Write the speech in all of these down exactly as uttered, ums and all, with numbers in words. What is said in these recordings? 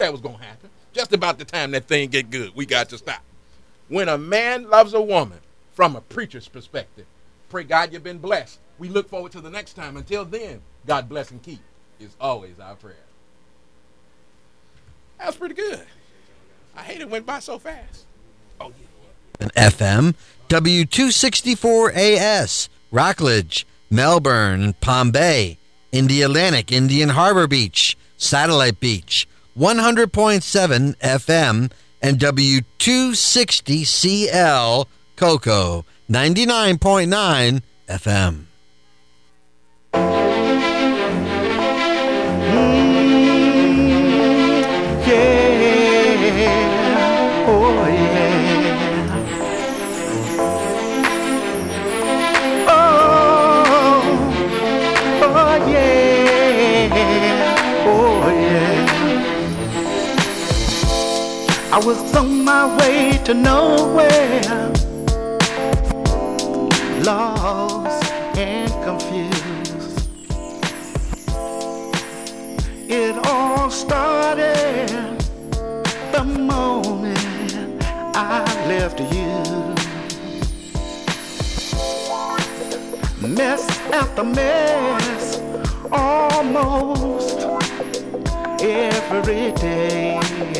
that was going to happen. Just about the time that thing get good, we got to stop. When a man loves a woman, from a preacher's perspective, pray God you've been blessed. We look forward to the next time. Until then, God bless and keep is always our prayer. That was pretty good. I hate it went by so fast. Oh, yeah. F M, W two sixty-four A S, Rockledge, Melbourne, Palm Bay, Indy Atlantic, Indian Harbor Beach, Satellite Beach, one hundred point seven F M, and W two sixty C L, Cocoa, ninety-nine point nine F M. I was on my way to nowhere, lost and confused. It all started the moment I left you. Mess after mess, almost every day.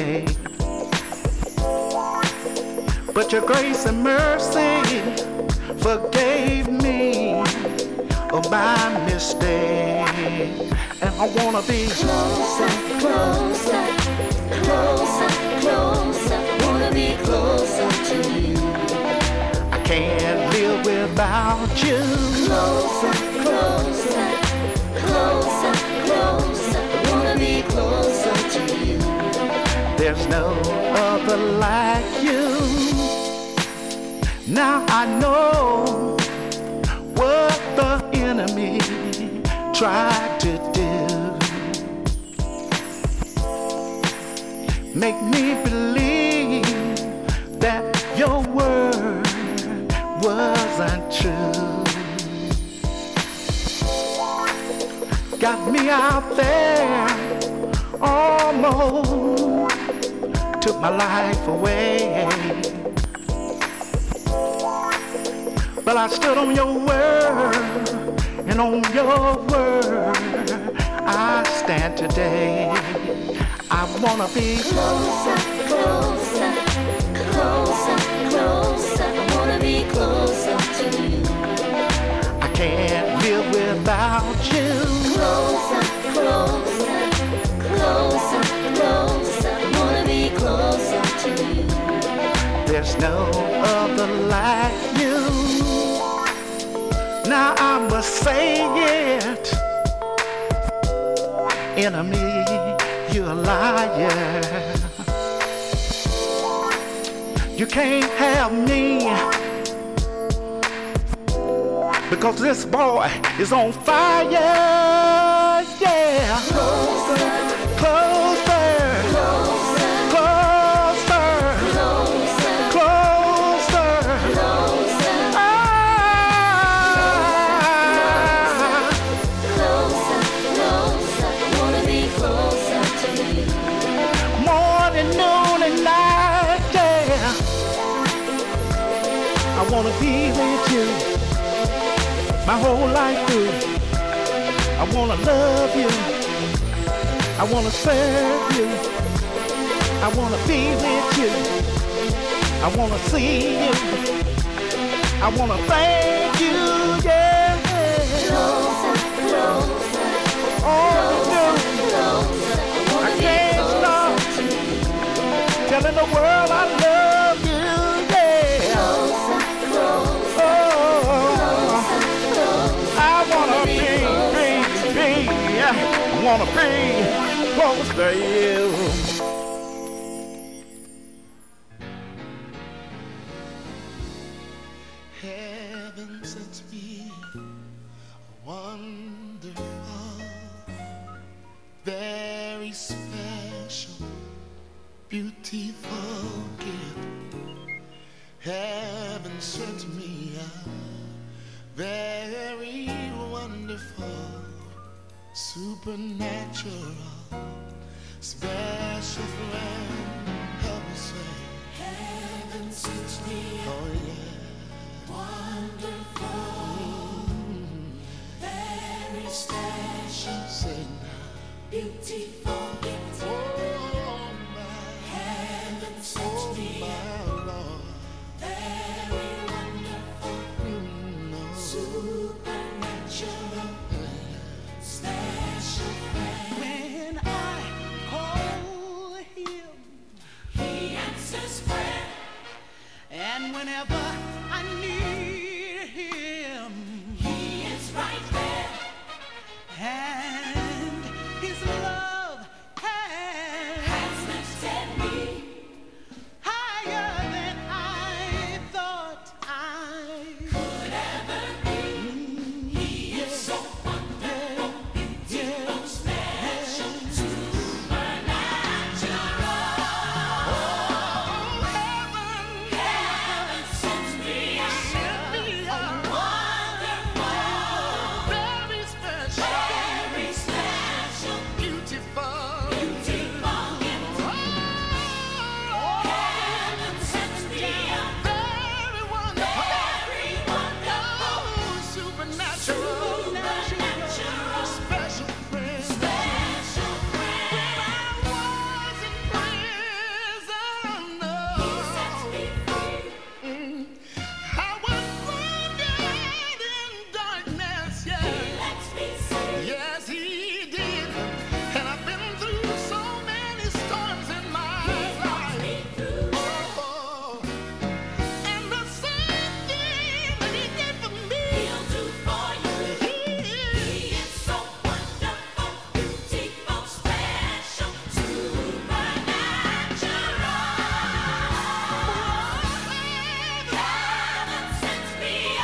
But your grace and mercy forgave me of my mistake. And I wanna be closer, closer, closer, closer. I wanna be closer to you. I can't live without you. Closer, closer, closer, closer. I wanna be closer to you. There's no other like you. Now I know what the enemy tried to do. Make me believe that your word wasn't true. Got me out there, almost took my life away. But I stood on your word, and on your word I stand today. I wanna be closer, closer, closer, closer. I wanna be closer to you. I can't live without you. Closer, closer, closer, closer. I wanna be closer to you. There's no other like you. Now I must say it, enemy, you're a liar. You can't have me, because this boy is on fire. Yeah. Closer, closer, closer, closer, closer, closer, closer. ah, Closer, closer. I wanna be closer to you. morning, noon, and night. Yeah. I wanna be with you my whole life through. I wanna love you. I wanna serve you. I wanna be with you. I wanna see you. I wanna thank you, yeah. Closer, closer, All to closer. I do, I wanna be can't stop closer to you. telling the world I love you, yeah. Closer, closer, Oh, closer. I wanna be, be, be, I wanna be close to you. Heaven sent me a wonderful, very special, beautiful gift. Heaven sent me a very wonderful, supernatural, special friend. Help me say, Heaven sends me a oh yeah. wonderful, very special, Say now. beautiful gift. Oh my, Heaven sends oh me a my Lord. very wonderful, No. supernatural, special friend. When I call him, He answers prayer. and whenever I need him, He is right there. and his love has Has lifted me. higher than I thought I Could ever be. He is so wonderful, beautiful, special, supernatural. Heaven sends me a wonderful, Very special, very special, beautiful, beautiful gift. Heaven sends me a very wonderful, very wonderful, oh, supernatural, supernatural, special friend. special friend. I was in prison, He sets me free. I was wounded in darkness, He yeah. lets me see. Yes, he did. And I've been through so many storms in my He walks me life. through. Oh, and the same thing that he did for me, He'll do for you. he He is. is so wonderful, beautiful, special, supernatural. Heaven sends me a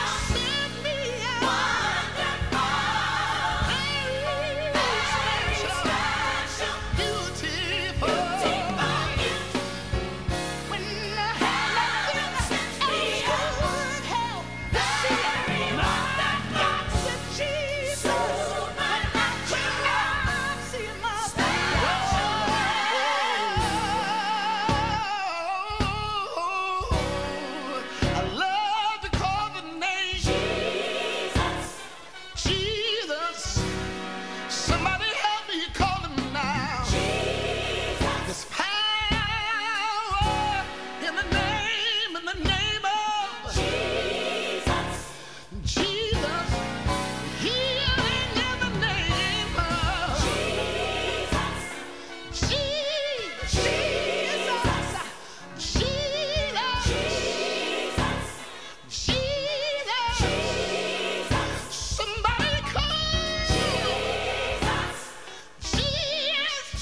wonderful, very special, Beautiful. beautiful gift. When Heaven sends me a very wonderful, supernatural, I love to call the name Jesus. Jesus. Somebody help me call him now. There's power in the name, in the name of Jesus. Jesus. Healing in the name of Jesus. Jesus. Jesus. Jesus. Jesus. Somebody call Jesus. Jesus.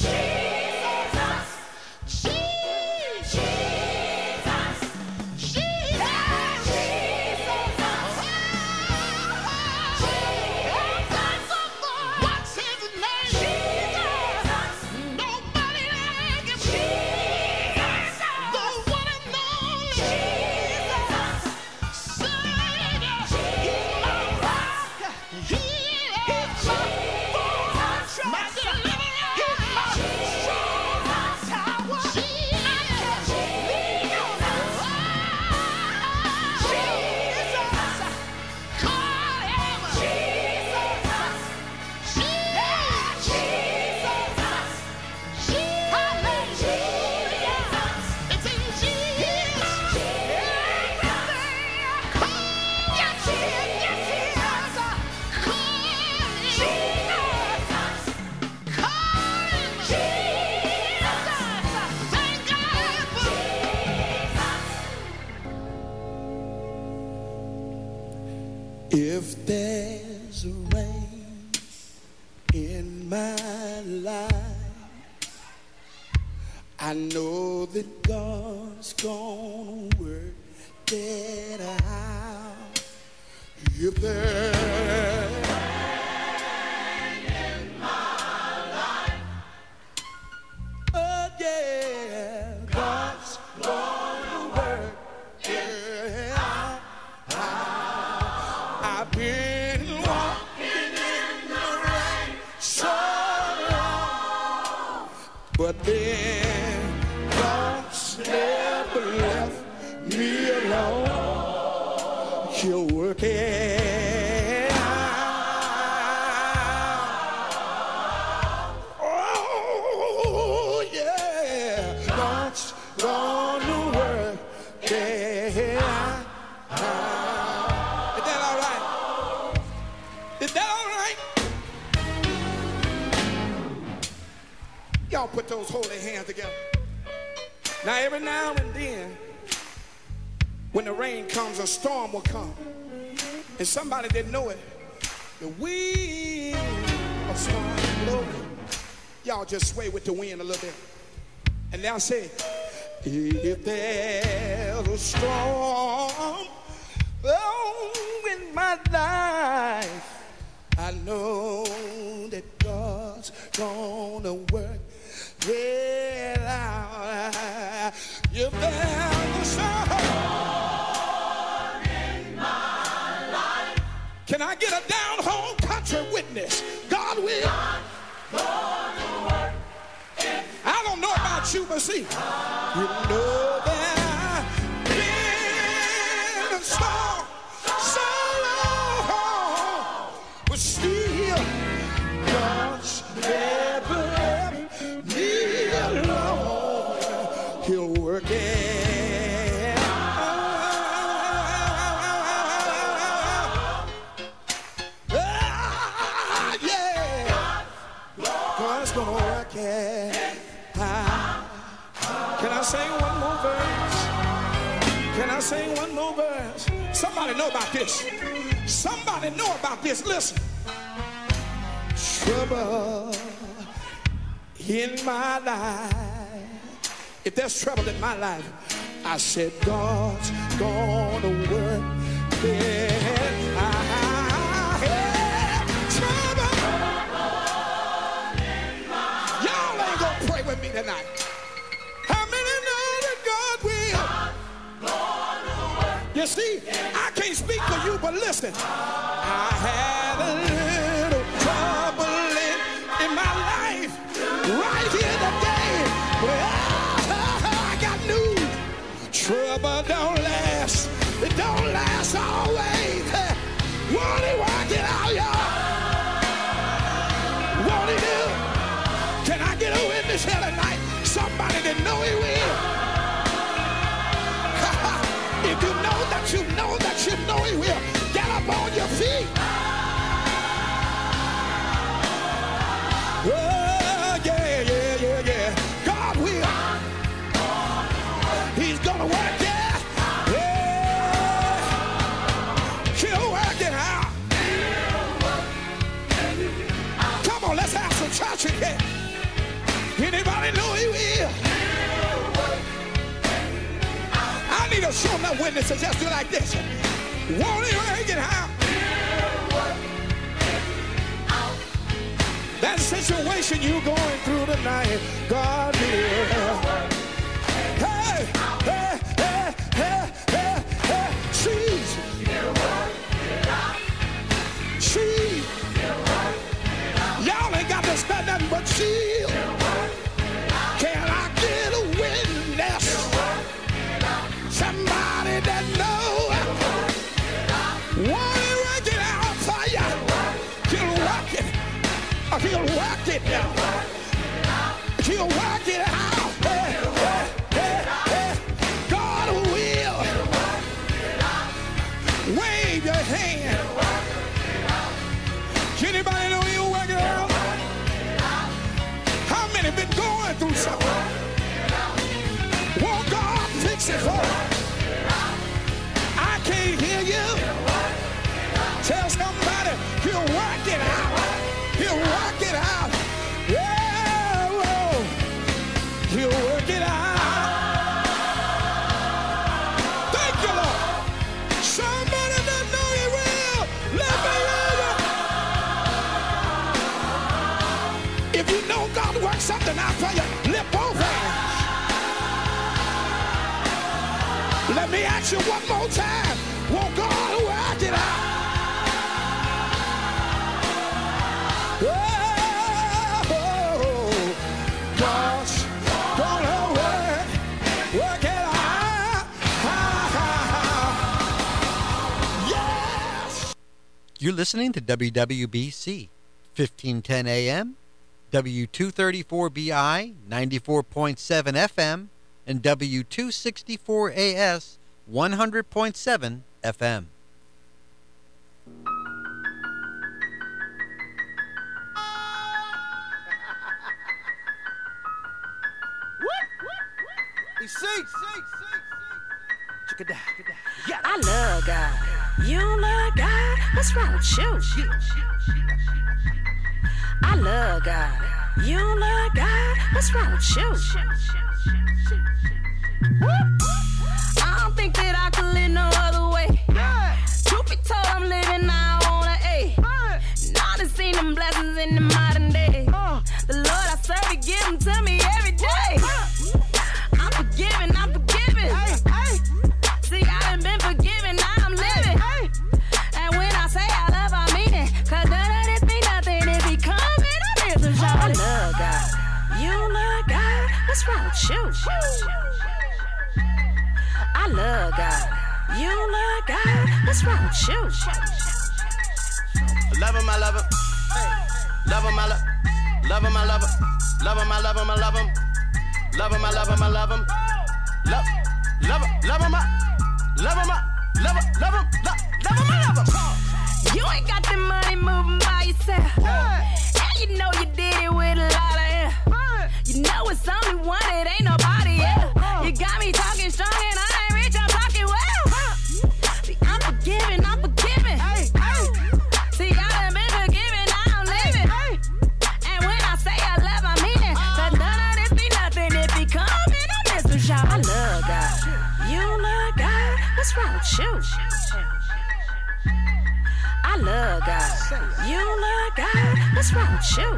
What's his name? Nobody like him. The one and only Savior. He's my rock. He is my deliverer. He's my tower. It's in Jesus. If there's a rain in my life, I know that God's gonna work it out. If there oh yeah, God's gonna work it out. I've been walking in the rain so long, But then God's never left me alone. He'll work it out. Oh, yeah. God's gonna work it out. Is that all right? Is that all right? Y'all put those holy hands together. Now every now and then, when the rain comes, a storm will come. And somebody didn't know it. The wind of storm blowing. Y'all just sway with the wind a little bit. And now say, if there's a storm oh, in my life, I know that God's gonna work it out. If there's a storm in my life, can I get a down home country witness? God will. God's gonna work it. I don't know about you, but see, you know that I've been a storm so long, but still God's never left me alone. He'll work it out. Ah, yeah. God's gonna work it out. Can I sing one more verse? Can I sing one more verse? Somebody know about this. Somebody know about this. Listen. Trouble in my life. If there's trouble in my life, I said God's gonna work it out. Trouble in my life. Y'all ain't gonna pray with me tonight. How many know that God will? You see, I can't speak for you, but listen. I had a little trouble in, in my life right here today. Well, I got news. Trouble don't last. It don't last always. Won't he work it out, y'all? Won't he do? Can I get a witness here tonight? Somebody that know he will. If you know that you know that you know he will, get up on your feet. Oh, yeah, yeah, yeah, yeah. God will. He's gonna work it. Yeah. He'll work it out. Come on, let's have some church again. Anybody know he will? I need to show enough witnesses just do like this. Won't he work it out? That situation you going through tonight, God will. Hey, hey, hey, hey, hey, hey, Jesus. Jesus. Y'all ain't got to spend nothing but shield. Can I get a witness? Somebody that knows. Won't he work it out for you? He'll work it. He'll work it out. He'll work it out. Hey, hey, hey, hey. God will. Wave your hand. Anybody know he'll work it out? How many been going through something? Won't God fix it for you? I can't hear you. Tell somebody he'll work it out. He'll work it out. Yeah, whoa. He'll work it out. Thank you, Lord. Somebody that know he will. Let me hear you. If you know God works something out for you, lift both hands. Let me ask you one more time. Won't God work it out? Oh, God's You're listening to W W B C, fifteen ten A M, W two thirty-four B I, ninety-four point seven F M, and W two sixty-four A S, one hundred point seven F M. I love God. You don't love God? What's wrong with you? I love God. You don't love God? What's wrong with you? I don't think that I could live no other way. Truth be told, I'm living now on an A. Now I done seen them blessings in the modern day. The Lord I serve, He give them to me every day. I'm forgiving, I'm forgiving. See, I done been forgiven, now I'm living. And when I say I love, I mean it. Cause none of this be nothing if He come and I miss him. I love God. You don't love God? What's wrong with you? I love God. You don't love God? What's wrong with you? Love him, I love him. Love him, I love Love him, I love him. Love him, I love him, I love him. Love him, I love him, I love him. Love, love him, love him, I love him, I love him, love him, love, love him, I love him. You ain't got the money moving by yourself. And you know you did it with a lot of air. You know it's only one, it ain't nobody else. You got me talking strong and I ain't rich, I'm talking well. See, I'm forgiving, I'm forgiving. See, I done been forgiven, now I'm living. And when I say I love, I mean it. Cause none of this be nothing if He come and I miss him, y'all. I love God. You don't love God? What's wrong with you? I love God. You don't love God? What's wrong with you?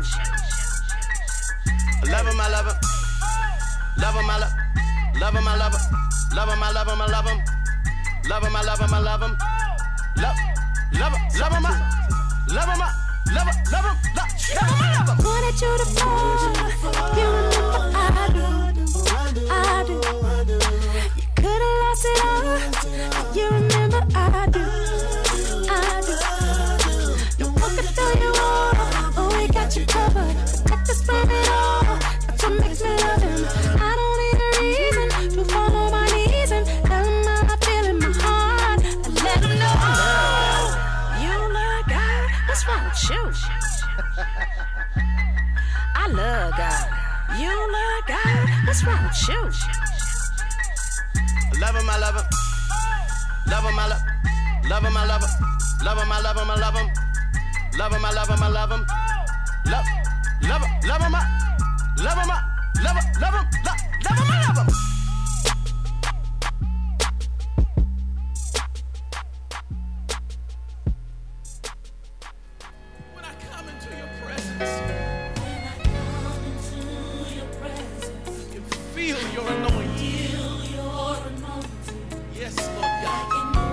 Love him, I love him. Love him, I love Love him, I love him. Love him, I love him, I love him. Love him, I love him, I love him. Love, love him, love him, I love him, I love him, love him, love him, I love him. Wanted you to fall. You remember I do. I do. You could have lost it all. You remember I do. I do. No one can throw you off. Oh, we got you covered. Protect us from it all. That's what makes me love him. I don't need a reason to fall on my knees and tell him how I feel in my heart. And let him know. You don't love God? What's wrong with you? I love God. You don't love God? What's wrong with you? Love him, I love him. Love him, I love Love him, I love him. Love him, I love him, I love him. Love him, I love him, I love him. Love, love him, love him, I love him, I love him, love him, love, love him, I love him. When I come into your presence, I can feel your anointing. Yes, Lord God.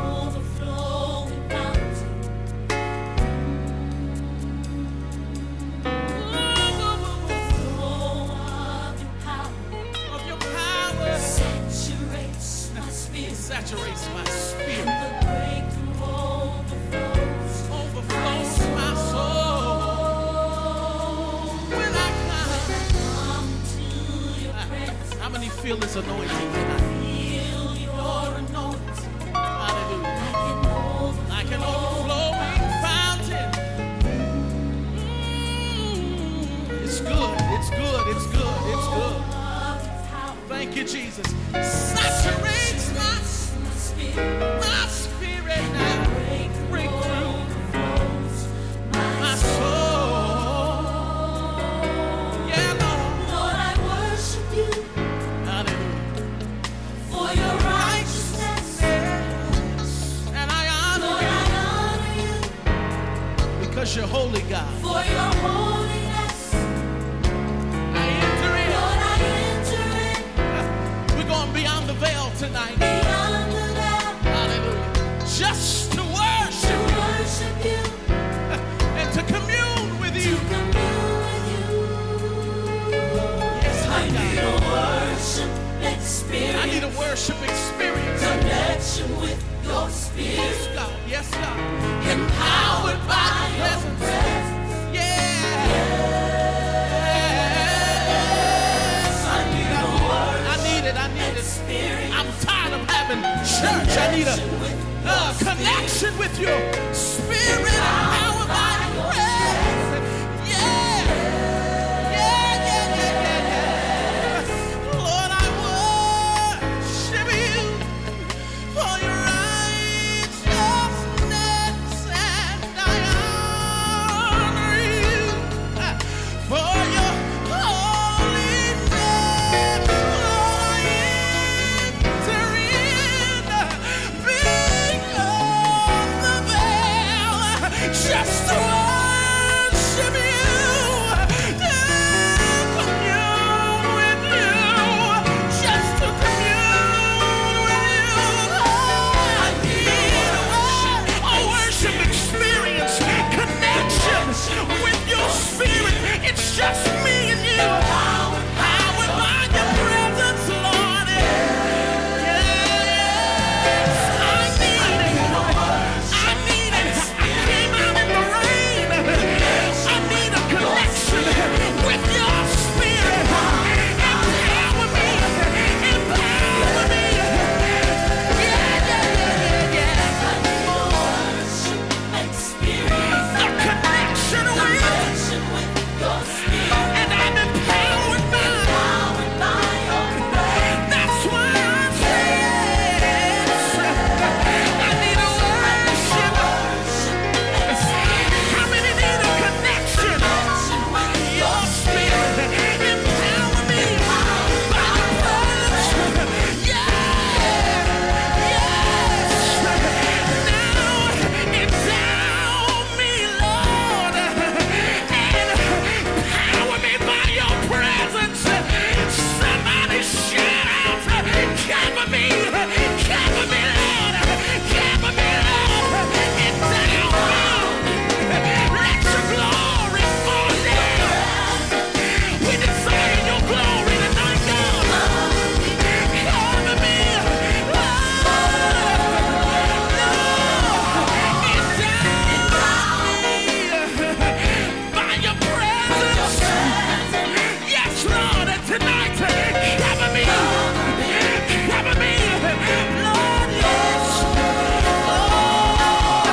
Of your power saturates my spirit. Overflows my soul. When I come, how many feel this anointing tonight? Hallelujah. Like an overflowing fountain. Mm, it's good, it's good, it's good, it's good. Thank you, Jesus. Saturates my, my spirit now. Break through my soul. Yeah, Lord. Lord, I worship you Hallelujah. for your righteousness. And I honor Lord, I honor you you because you're holy, God. for your holiness. I enter in. Lord, I enter in We're going beyond the veil tonight. beyond the veil Hallelujah. Just to to worship worship you, and to commune with to you. commune with you. Yes, I my need God. a worship experience. I need a worship experience. Connection with your Yes, spirit. God. Yes, God. Empowered by I'm tired of having church. I need a uh, connection with your spirit. Power by your presence. Yeah. Yeah, yeah, yeah, yeah, yeah. Lord, I worship you for your righteousness, and I honor you uh, for your holiness. Lord, I enter in beyond the veil just to worship you, to commune with you, just to commune with you. I need a worship experience, connection with your spirit. It's just me and you. Powered by your presence, Lord. Yes, I need it. I need it. I came out in the rain. I need a connection with your spirit. Empower me. Empower me. Yeah, yeah, yeah, yeah, yeah. The connection with your spirit. And I'm empowered by. That's why I say yes. I need a worship. How many need a connection? Your spirit. Empower me by your presence. Yeah. Yes. Now endow me, Lord, and empower me by your presence. Somebody shout out, cover me, cover me, Lord, cover me, Lord, endow me. Let your glory fall down. We desire your glory tonight, God. Cover me, by your presence. Yes, Lord, and tonight, cover me, cover me, Lord, yes. Oh,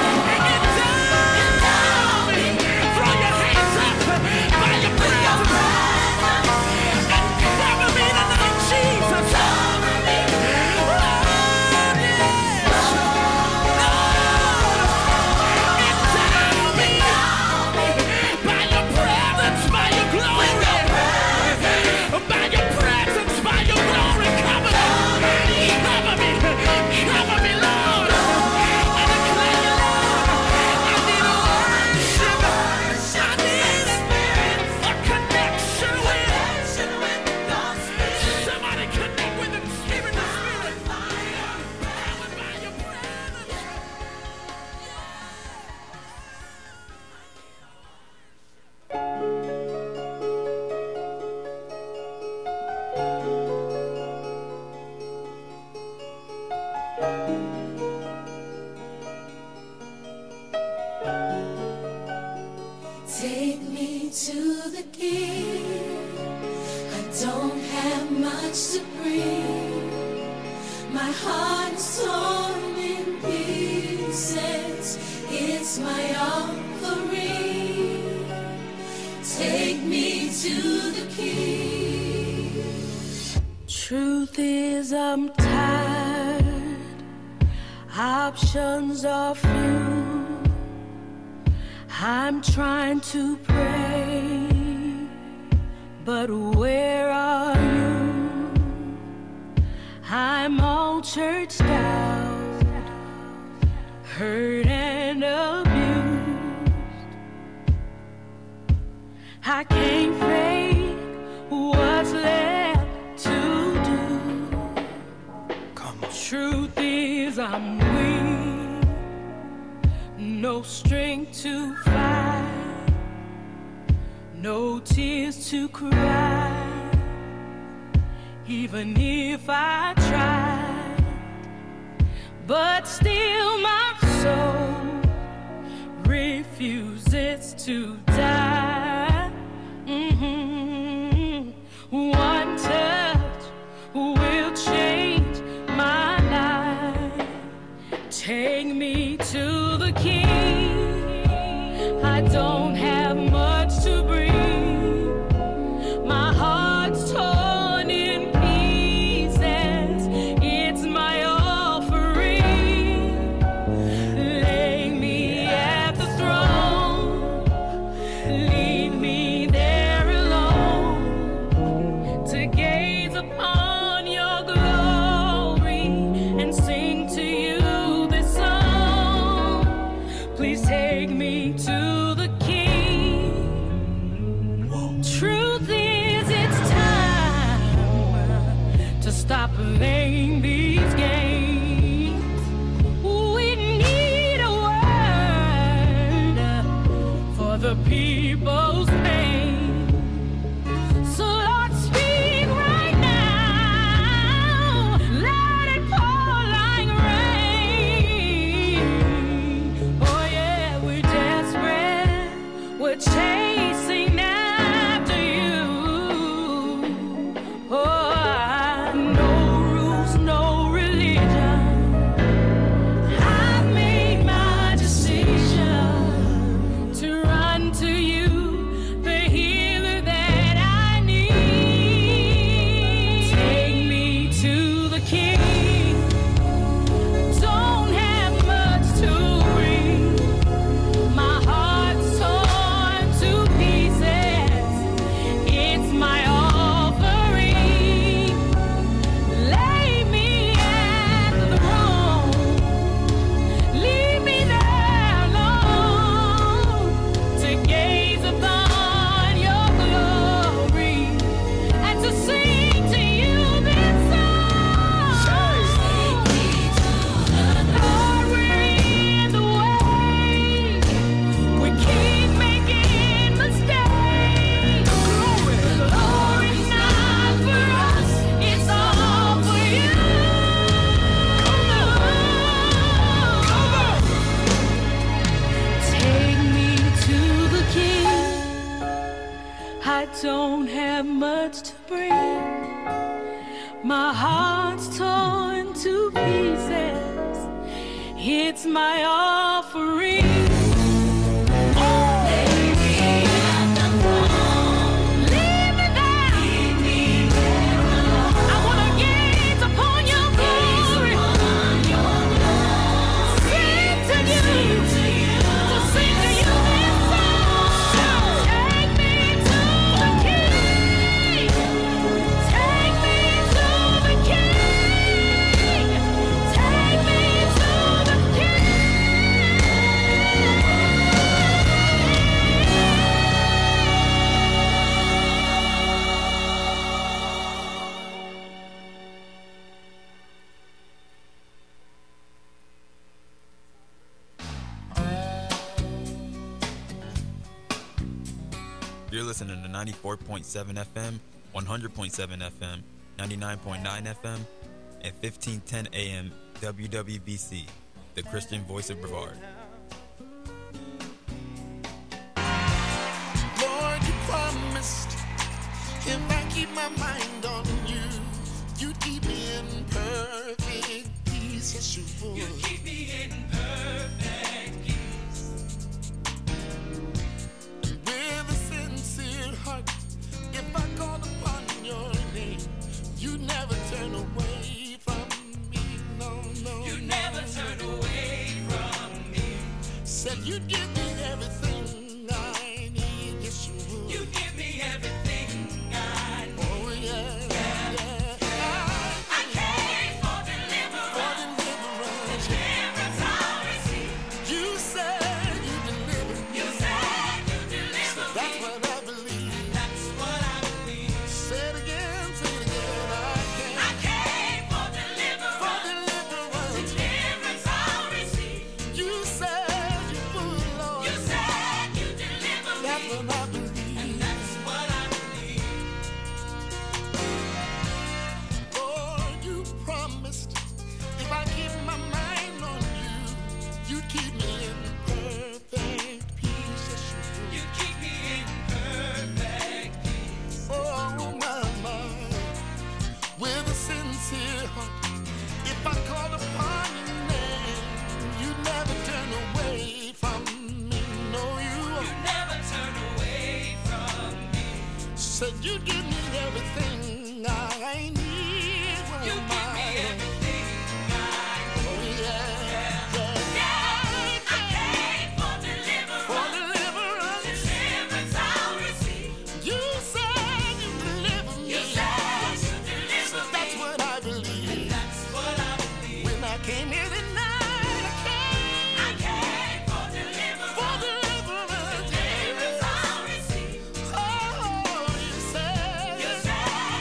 endow me. Throw your hands up by your presence and cover me tonight, Jesus. Lord, yes. Endow me by your presence, by your glory, by your presence, by your glory. Cover me, cover me, cover me, Lord. I declare you, Lord, I need a worship. I need a connection with somebody. Connect with him, spirit to spirit. Powered by your presence. Take me to the King. I don't have much to bring. My heart is torn in pieces. It's my offering. Take me to the King. Truth is, I'm tired. Options are few. I'm trying to pray, but where are you? I'm all churched out, hurt and abused. I can't fake what's left to do. Come on. Truth is, I'm weak, no strength to fight, no tears to cry. Even if I tried, but still my soul refuses to die. Mm-hmm. One touch will change playing these games. We need a word for the people's pain. So Lord, speak right now. Let it pour like rain. Oh yeah, we're desperate. We're chasing after you. Oh, no rules, no religion. I've made my decision to run to you, the healer that I need. Take me to the King. Don't have much to bring. My heart's torn to pieces. It's my offering. Lay me at the throne. Leave me there alone to gaze upon your glory and to sing to you this song. Lord, we're in the way. We keep making mistakes. Glory's not for us, it's all for you. Take me to the King. I don't have much to bring. My heart's torn to pieces. It's my offering. Leave me there. I wanna gaze upon your glory. Sing to you. To sing to you this song. Take me to the King. Take me to the King. Take me to the King. You're listening to ninety-four point seven F M, one hundred point seven F M, ninety-nine point nine F M, and fifteen ten A M W W B C, the Christian voice of Brevard. Lord, you promised if I keep my mind on you, you keep me in perfect peace. Yes, you would. You keep me in perfect peace. With a sincere heart, if I call upon your name, you never turn away from me. No, no, you no. never turn away from me. Said you'd give me everything I need. Yes, you would. You give me everything I need. Oh, yeah, yeah, yeah. I, I came for deliverance. For deliverance. Deliverance I receive. You said you delivered me. You said you delivered so that's me. What I believe. That's what I believe. Say it again, say it again. I came. I came for deliverance. For deliverance. Deliverance I receive. You said you would, Lord. You said you delivered me. That's what I believe. And that's what I believe. Lord, you promised if I keep my mind on you, you'd keep me in perfect peace. Yes, you would. You keep me in perfect peace. Oh, my, my. With a sincere heart, if I call upon your name, you never turn away from me. No, you You never turn away from me. Said you'd give me everything I need. Well, you give me everything I need. Oh, yeah, yeah, yeah. I came for deliverance. For deliverance. Deliverance I receive. You said you delivered me. You said you delivered so me. That's what I believe. And that's what I believe. When I came here tonight, I came. I came for deliverance. For deliverance. Deliverance I receive. Oh, you said. You said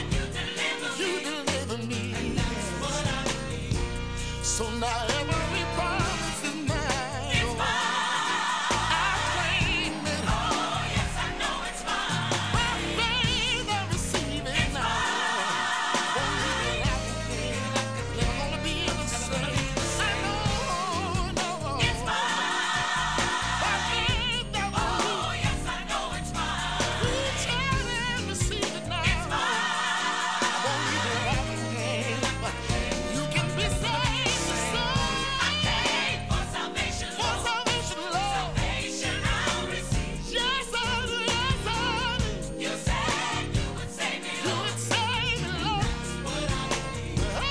So now every promise is mine. It's mine. I claim it. Oh, yes, I know it's mine. By faith I receive it it's now. Mine. Never gonna be the same. I know, no. It's mine. By faith I will. Oh, yes, I know it's mine. Reach out and receive it now. It's mine. I won't leave it out again. You can be saved. I came for salvation, for salvation, Lord. Salvation I'll receive. Yes, I do, yes, I do. You said you would save me, Lord. You would save me, Lord. That's what I believe. Oh,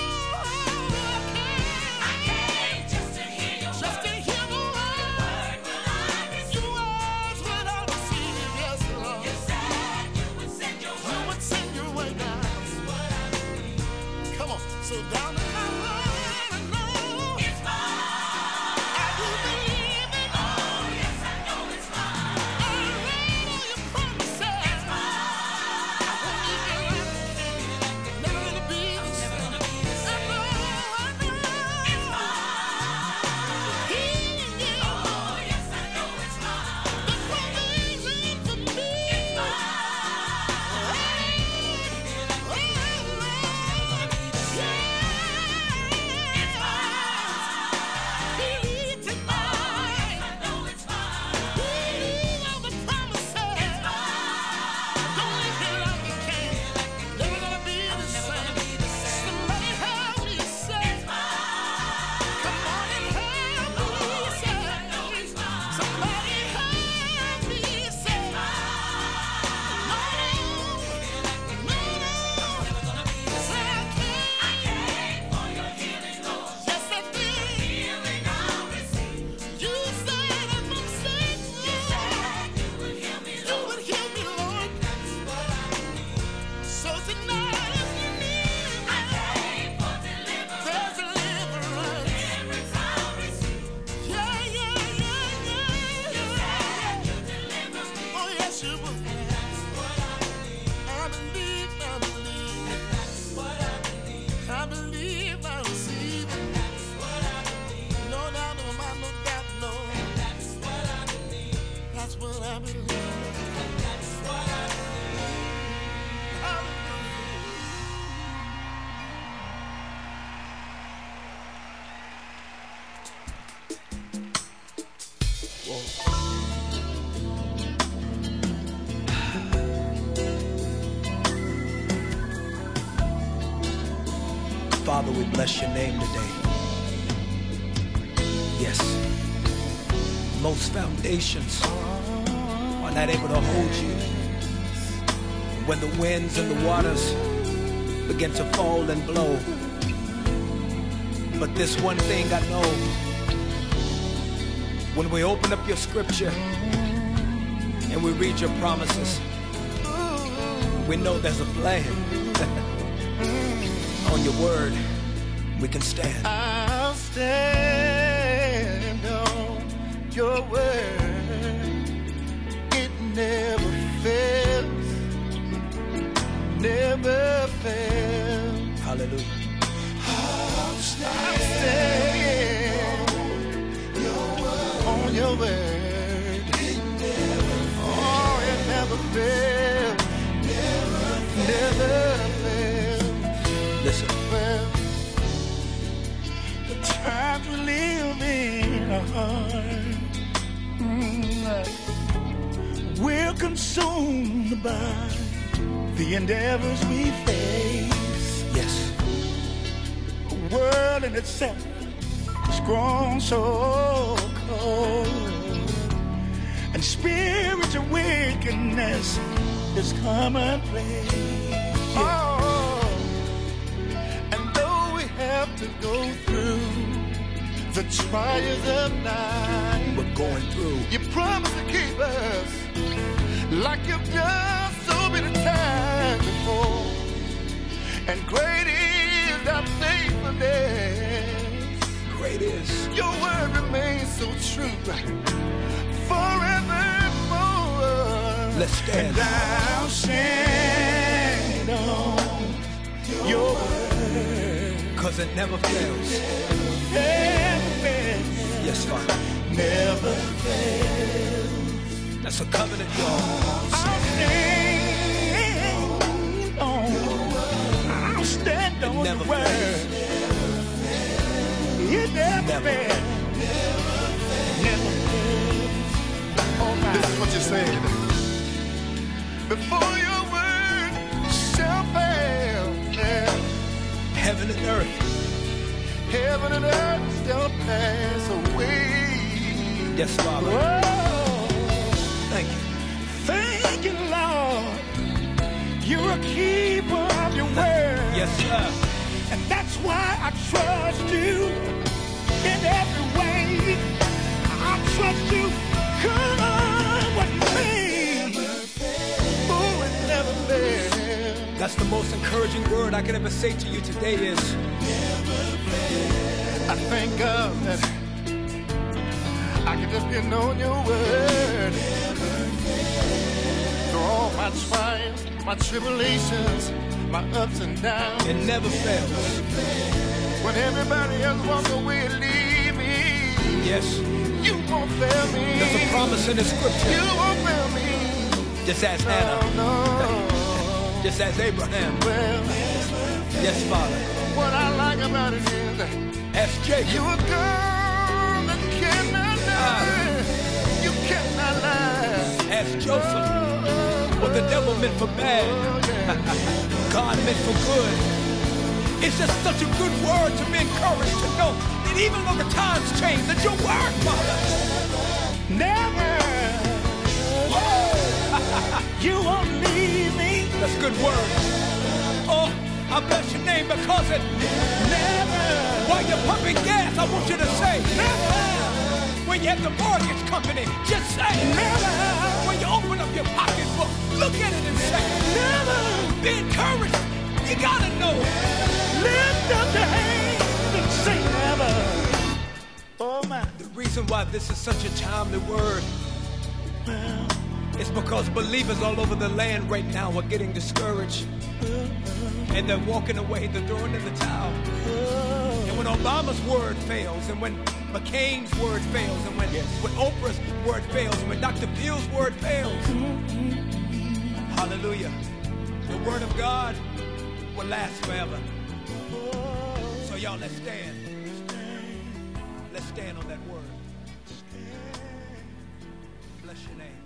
I came just to hear your just word. To hear the word. Your word will I receive. Your words will I receive. Yes, Lord. You said you would send your word. You would send your way down. That's what I believe. Come on, so down in my heart I know it's mine. I do believe it. Oh, yes, I know it's mine. I read all your promises. It's mine. I won't leave you like that. Never gonna be the same. I know, I know. It's mine. Healing you. Oh, yes, I know it's mine. The provision for me. It's mine. Father, we bless your name today. Yes, most foundations are not able to hold you. When the winds and the waters begin to fall and blow. But this one thing I know, when we open up your scripture and we read your promises, we know there's a plan. On your word, we can stand. I'll stand on your word. It never fails, never fails. Hallelujah. I'll stand on your word. It never oh, it never fails, never fails. Listen. Well, the times we live in are hard. Mm, we're consumed by the endeavors we face. Yes. The world in itself has grown so cold, and spiritual wickedness is commonplace. Yeah. Oh. Have to go through the trials of life. We're going through. You promised to keep us like you've done so many times before. And great is thy faithfulness. Great is. Your word remains so true forevermore. Let's stand. And I'll stand on your word. Because it never fails. Never fails. Yes, Father. Never fails. That's a covenant, y'all. I'll stand on. I'll stand on never the word. It never, Never. fails. Never fails. Oh my. This is what you said. Before your word shall fail, yeah. Heaven and earth. Heaven and earth shall pass away. Yes, Father. Whoa. Thank you. Thank you, Lord. You're a keeper of your word. Yes, sir. And that's why I trust you in every way. I trust you. Come on with me. Oh, it never fails. That's the most encouraging word I could ever say to you today is I thank God that I can depend on your word. Through all my trials, my tribulations, my ups and downs. it never fails. When everybody else walk away and leave me, Yes. you won't fail me. There's a promise in the scripture. You won't fail me. Just as No, Hannah. no. Just as Abraham. Well, Yes, Father. what I like about it is As Jacob. you a girl that cannot lie. You cannot lie. As Joseph. What the devil meant for bad, God meant for good. It's just such a good word to be encouraged to know that even though the times change, that your word, Father, Never. You won't leave me. that's good word. Oh, I bless your name because it Never. while you're pumping gas, I want you to say Never. when you have the mortgage company, just say Never. when you open up your pocketbook, look at it and say Never. be encouraged. You gotta know. Lift up your hands and say never. Oh my. The reason why this is such a timely word is because believers all over the land right now are getting discouraged. And they're walking away, they're throwing in the towel. And when Obama's word fails, and when McCain's word fails, and when, when Oprah's word fails, and when Doctor Phil's word fails, hallelujah, the word of God will last forever. So y'all, let's stand. Let's stand on that word. Bless your name.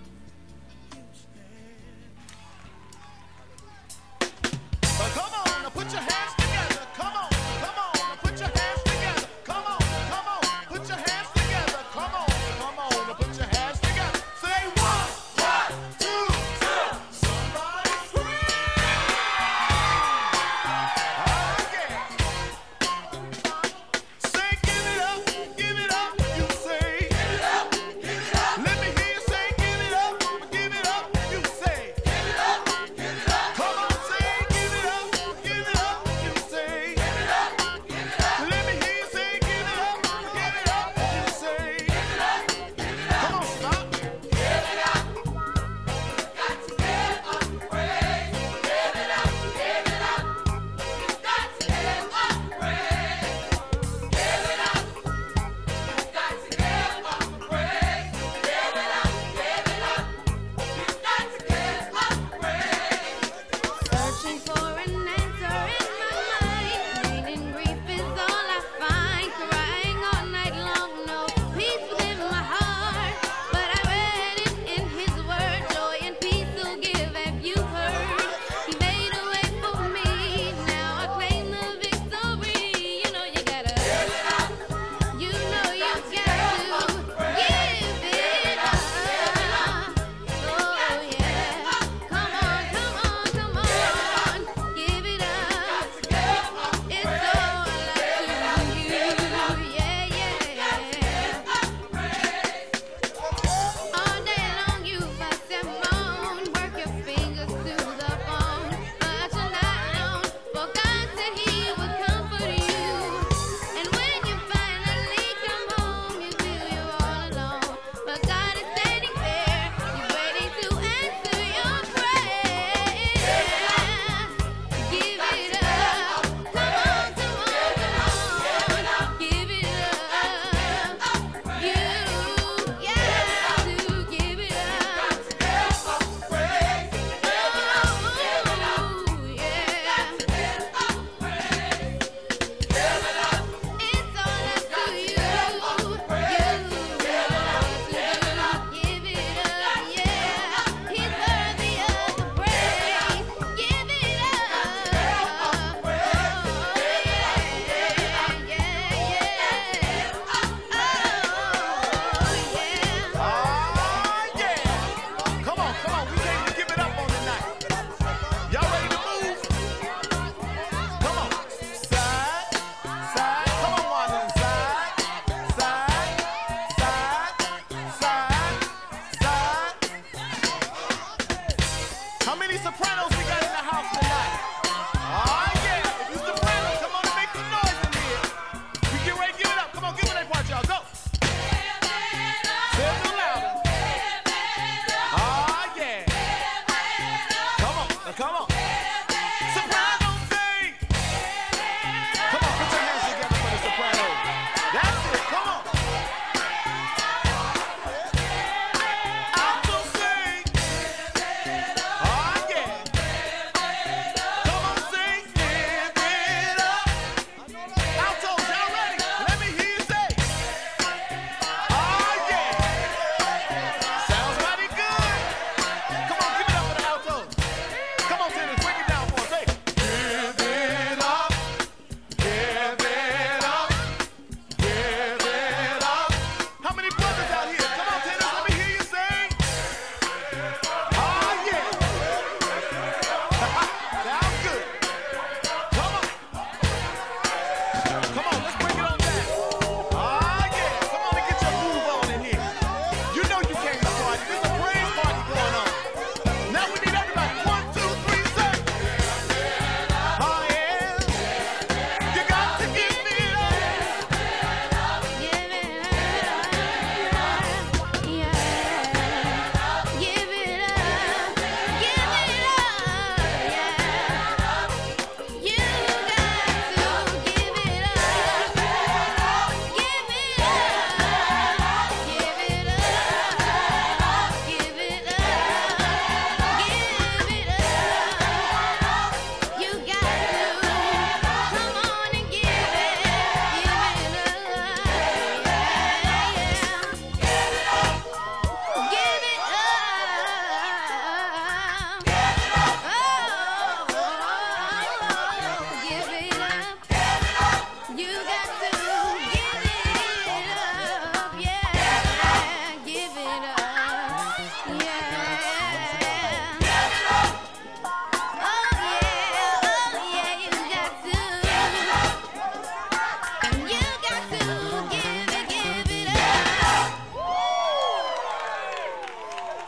Come on, now put your hands together. Come on, come on, now put your hands together. Come on, come on, put your hands together. Come on, come on, now put your hands together. Say one, one, two, two. Somebody scream! Again. Say give it up, give it up,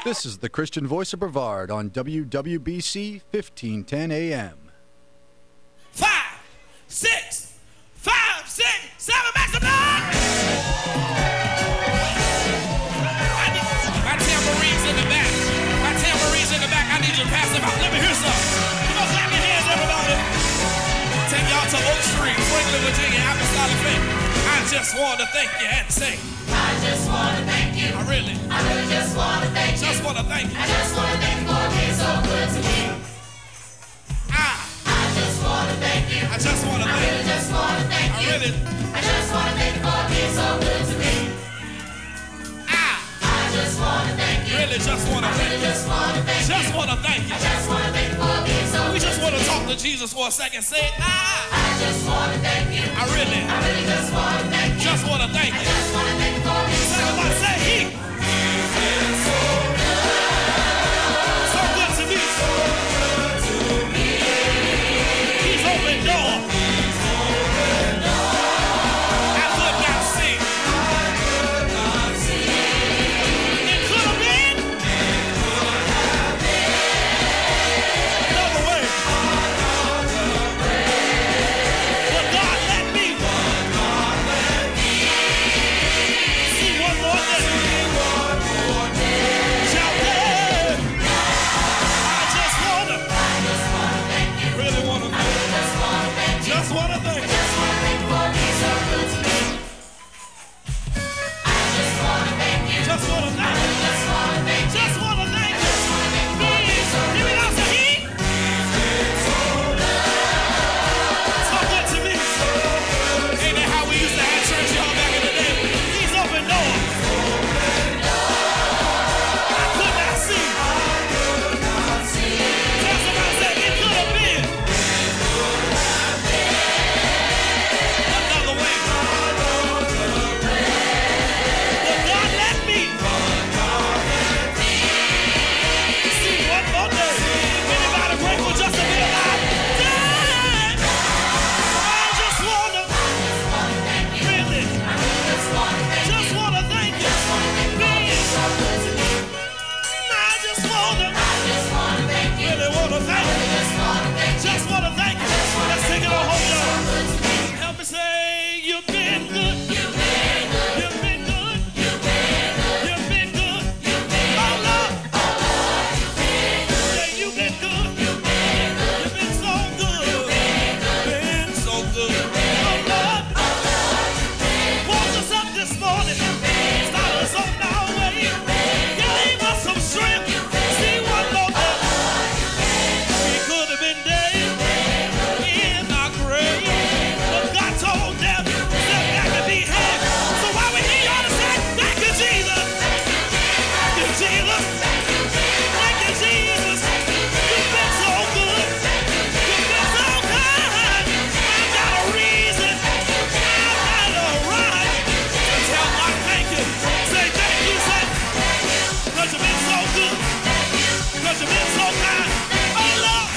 This is the Christian Voice of Brevard on W W B C fifteen ten A M. Five, six, five, six, seven, make some noise! I need my tambourines in the back. My tambourines in the back. I need you to pass them out. Let me hear some. Come on, clap your hands, everybody. Take y'all to Oak Street, Franklin, Virginia, Apostolic Faith. I just want to thank you and say. I just want to thank you. I really. I really just want to thank you. Just want to thank you. I just want to thank you for being so good to me. I. I just want to thank you. I just want to thank you. I really just want to thank you. I really. I just want to thank you for being so good to me. I. I just want to thank you. Really just want to I thank really you. just want to thank you. Just want to thank you. I just want to thank you for being so good. We just want to talk to Jesus for a second. Say it. I. I just want to thank you. I really. I really just want to thank you. Just want to thank you. I just want to thank you for being so good. Say he. He's been so good. So good to me. So good to me. He's opened doors. He's opened doors. I could not see. I could not see. It could have been. It could have been. Another way. Another way. But God let me. But God let me. See one more day. See one more day. Shout that. I just wanna. I just wanna thank you. Really wanna thank you. Just wanna thank you. Just wanna thank you. Just wanna thank you for being so good to me. I just wanna thank you. Just wanna thank you. Just wanna thank you. Just wanna thank you. Just wanna thank you for being so good. Here we go, say he. He's been so good. So good to me. So good. Ain't that how we used to have church, y'all, back in the day? He's opened doors. Open doors. I could not see. I could not see. Tell somebody, say it could have been. It could have been. Another way. Another way. But God let me. But God let me. See one more day. Anybody grateful just to be alive? Yeah. I just wanna. I just wanna thank you. Really. I just wanna thank you. Just wanna thank you. Just wanna thank you for being so good to me. I just wanna. I just wanna thank you. Really wanna thank you. I just wanna thank you. Just wanna thank you. Let's take it on home, y'all. Help me say you've been good. You've been good. You've been good. You've been good. You've been good. You've been good. Oh Lord. Oh Lord. You've been good. Say you've been good. You've been good. You've been so good. You've been good. Been so good. You've been oh Lord. Oh Lord. You've been good. Woke us up this morning. You've been good. Started us on our way. You've been good. You gave us some strength. You've been see one more day. Oh Lord. You've been good. We could have been dead. You've been good. In our grave. But God told them that that could be had. So why we here, y'all to say, thank you, Jesus. Thank you, Jesus. Thank you, Jesus. You've been so good. You've been so kind. I got a reason. I got a right to tell God thank you. Say thank you, say. Cause you've been so good. Cause you've been so kind. Oh, Lord.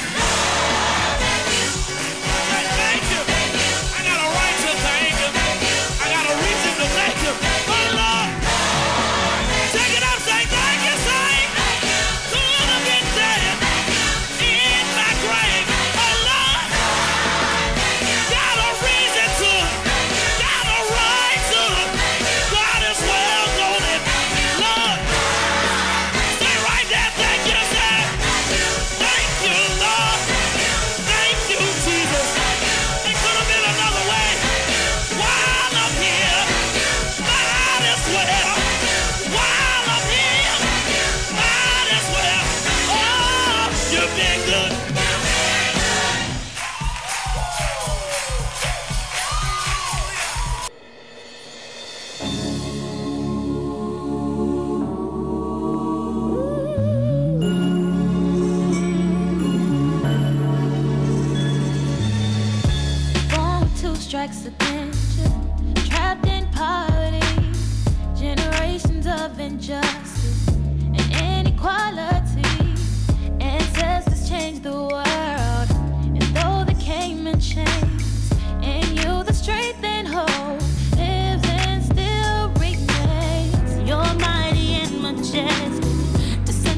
Say thank you. I got a right to thank you. I got a reason to thank you. Oh, Lord. Take it up, say thank you, say. Could have been dead in my grave. Oh, Lord. Got a reason to. Got a right to. God is well on it. Lord. Stay right there. Thank you, say. Thank you, Lord. Thank you, Jesus. It could have been another way. While I'm here, might as well. While I'm here, might as well. Oh, you've been good. Born with two strikes attention, trapped in poverty, generations of injustice and inequality. Ancestors changed the world, and though they came in chains, in you the strength and hope lives and still remains. You're mighty and majestic,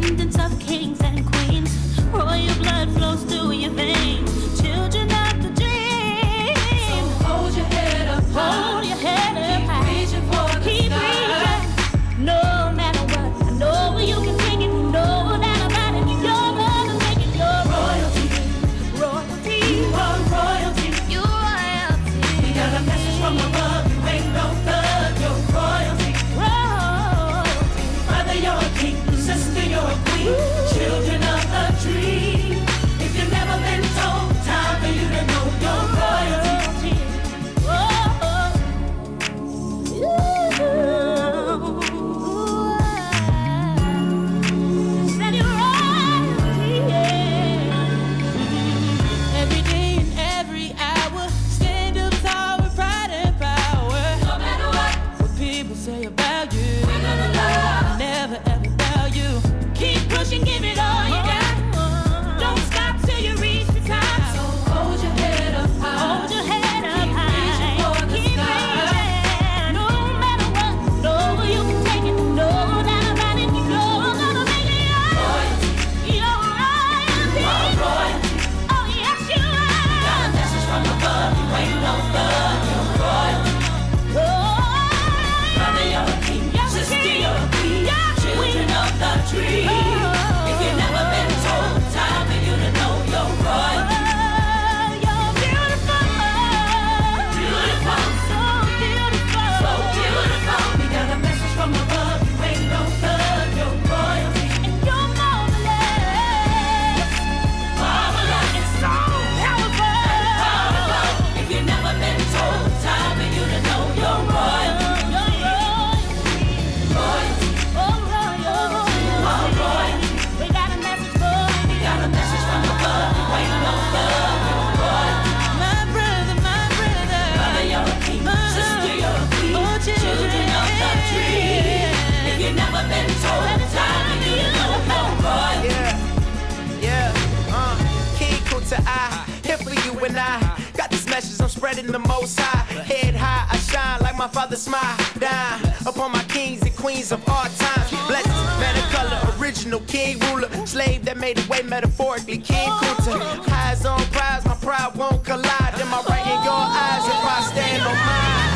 spreading the most high. Head high, I shine like my father's smile. Down upon my kings and queens of all times. Blessings, man of color, original king ruler. Slave that made a way metaphorically, King Kunta. Eyes on prize, my pride won't collide. Am I right in your eyes if I stand on mine?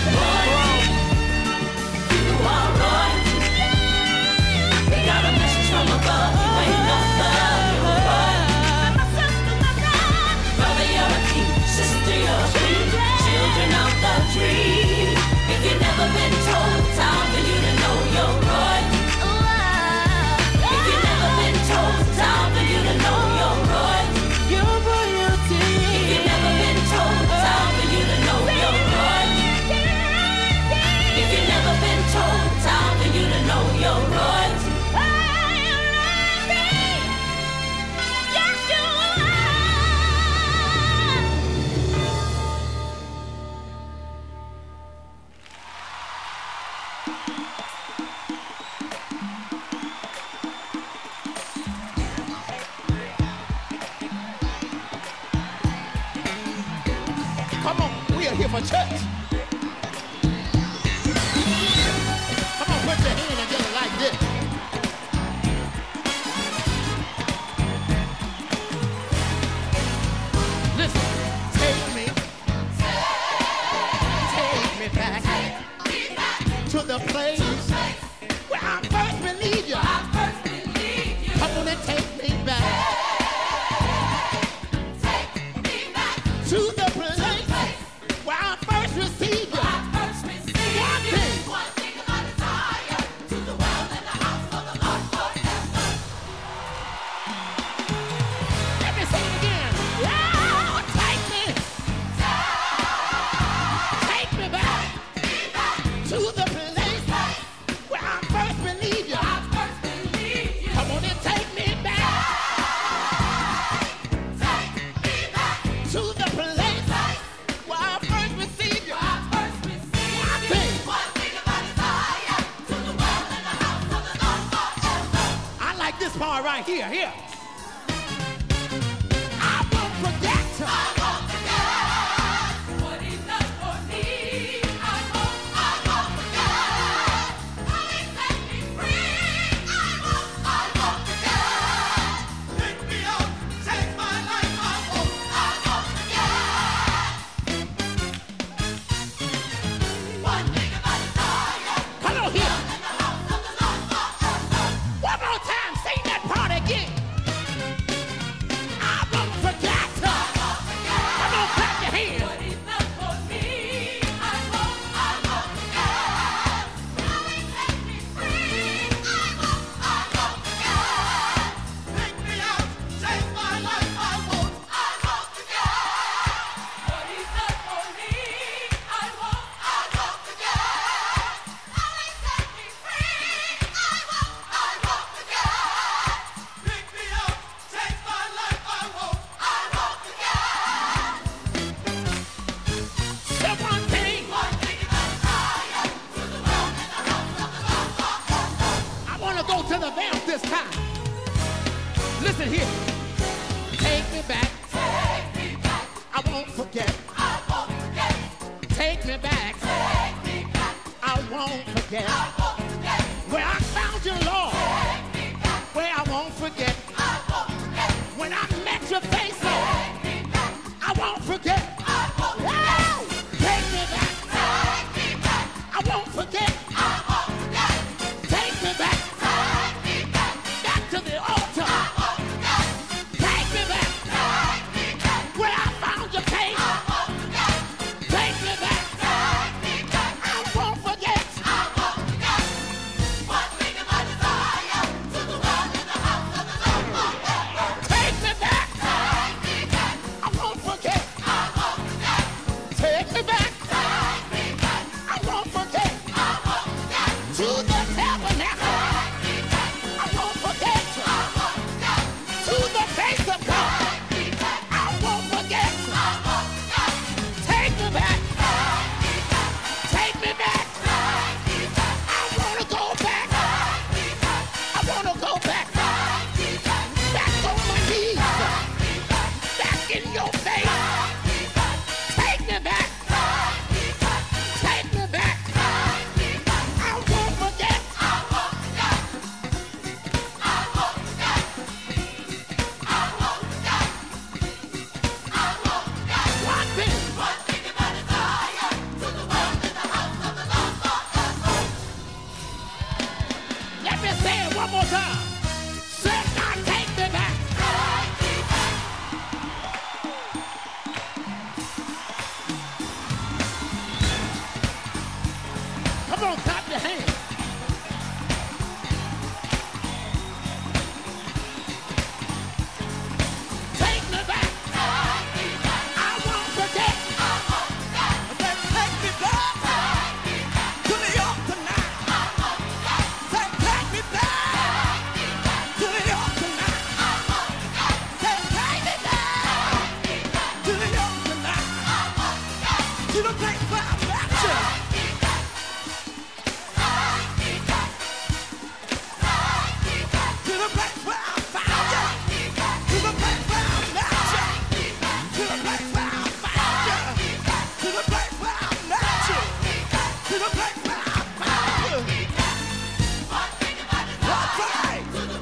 You are royalty. We got a message from above. You ain't no thug, you're royalty. Brother, you're a king. Sister, you're a queen. Children of the dream. If you've never been told, time for you to know you're royalty. If you've never been told, time for you to know you're royalty. You're royalty. If you've never been told, time for you to know you're royalty. If you've never been told, time for you to know you're royalty. Come on, we are here for church. Come on, put your hand together like this. Listen, take me, take me back to the place where I first believed you. Come on and take me back. To the place where I first received you. One thing. One thing I desire, to the well in the house of the Lord forever. Let me say it again. Lord, take me. Take me back. To the place where I first believed you. Come on and take me back. To the place where I first received you. One thing. One thing I desire, to the well in the house of the Lord forever. I like this part right here. Here. I won't forget. I won't forget what He's done for me. I won't. I won't forget how He set me free. I won't. I won't forget. Pick me up, take my life. I won't. I won't forget. One thing I desire. Come on here. In the house of the Lord forever. One more time, sing that part again. I won't forget. I won't forget. Come on, clap your hands. What He's done for me. I won't. I won't forget how He set me free. I won't. I won't forget. Pick me up, take my life. I won't. I won't forget what He's done for me. I won't. I won't forget how He set me free. I won't. I won't forget. Pick me up, take my life. I won't. I won't forget. Say one thing. One thing I desire, to the well in the house of the Lord forever. I want to go to the vamp this time. Listen here. Take me back. Take me back. I won't forget. I won't forget. Take me back. Take me back. I won't forget. I won't forget. Where I found you, Lord. Take me back. Where I won't forget. I won't forget. When I met your face, Lord. Take me back. I won't forget. I won't forget. Take me back. Take me back. I won't forget. I won't forget. Take me back. Take me back. Back to the altar. I won't forget. Take me back. Take me back. Where I found your face. I won't forget. Take me back. Take me back. I won't forget. I won't forget. Come on, clap your hands. Take me back. I won't forget. Then take me back to New York tonight. Say, take me back to New York tonight. Say, take me back to New York tonight. To the place where I met you. To the place where I found you. To the place where I met you. To the place where I found you. To the place where I met you. To the place where I found you. That's right.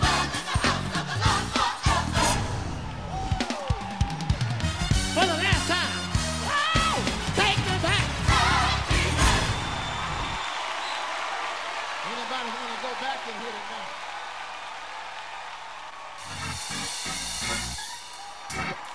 For the last time. Oh, take me back. Anybody want to go back and hit it now?